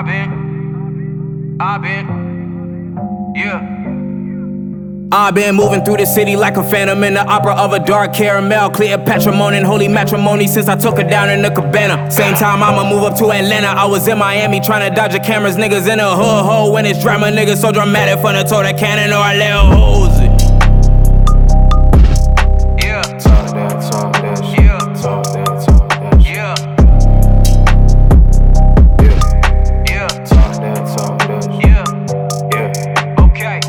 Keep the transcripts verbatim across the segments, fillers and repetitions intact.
been, I been, yeah. I've been moving through the city like a phantom in the opera of a dark caramel. Cleopatra moaning holy matrimony since I took her down in the cabana. Same time I'ma move up to Atlanta. I was in Miami trying to dodge the cameras. Niggas in the hood hole when it's drama. Niggas so dramatic from the toe to cannon or I let her hose it. Yeah. Talk that, talk that shit. Yeah. Talk that, talk that shit. Yeah. Yeah. Yeah. Talk that, talk that shit. Yeah. Yeah. Okay.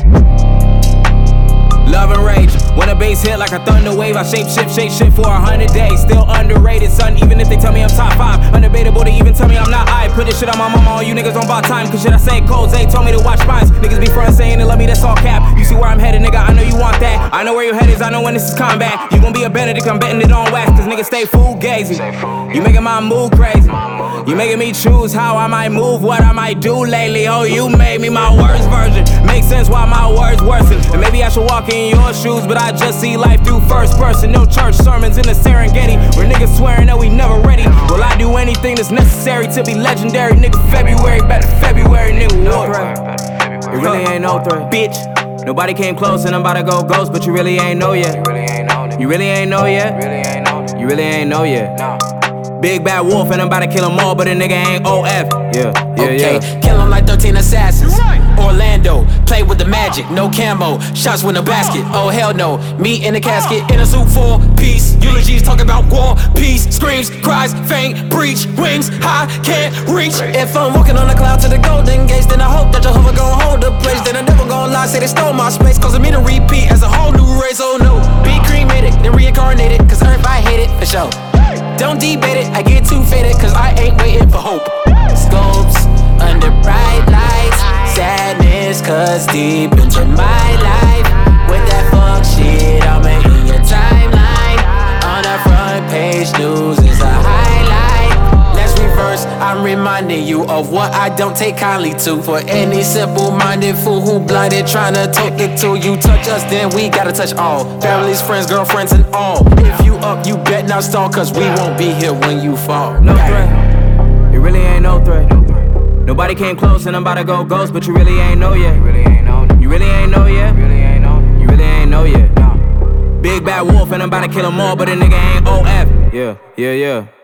Love and rage, when a bass hit like a thunder wave, I shape shift, shape shift for a hundred days. Still underrated, son, even if they tell me I'm top five. Undebatable to even tell me I'm not I. Put this shit on my mama, all you niggas on about time. Cause shit I say cold, they told me to watch spines. Niggas be front saying they love me, that's all cap. You see where I'm headed, nigga, I know you want that. I know where your head is, I know when this is combat. You gon' be a Benedict, I'm betting it on wax. Cause niggas stay fugazi. You making my mood crazy. You making me choose how I might move, what I might do lately. Oh, you made me my worst version. Makes sense why my words worsen. And maybe I should walk in your shoes, but I just see life through first person. No church sermons in the Serengeti, where niggas swearing that we never ready. Will I do anything that's necessary to be legendary? Nigga, February, back to February, nigga, no threat. It really ain't no threat, bitch. Nobody came close and I'm about to go ghost, but you really ain't know yet. You really ain't known it. You really ain't know yet. Really ain't known it. You really ain't know yet. No. Big bad wolf and I'm about to kill them all, but a nigga ain't O F. Yeah, yeah, Okay, yeah. kill him like thirteen assassins. Orlando, play with the magic, no camo. Shots with a basket, oh hell no. Me in a casket, in a suit for peace. Eulogies talking about war, peace. Screams, cries, faint, breach, wings, high, can't reach. If I'm walking on a cloud to the golden gates, then I hope that Jehovah gon' hold the place. Then I never gon' lie, say they stole my space, causing me to repeat as a whole new race. Oh no, be cremated, then reincarnated, cause earth I hate it for sure. Don't debate it, I get too faded, cause I ain't waiting for hope. Scopes under bright lights, sadness, cause deep into my life. With that fuck shit, I'm in your timeline. On the front page, news is a highlight. Let's reverse, I'm reminding you of what I don't take kindly to. For any simple-minded fool who blinded, trying to talk it to you. Touch us, then we gotta touch all. Families, friends, girlfriends, and all. If you up, you bet not stall, cause we won't be here when you fall. No threat. It really ain't no threat. Nobody came close and I'm about to go ghost, but you really ain't know yet. You really ain't known it. You really ain't know yet. You really ain't known it. You really ain't know yet. No. Big bad wolf and I'm about to kill them all, but a nigga ain't O F. Yeah, yeah, yeah.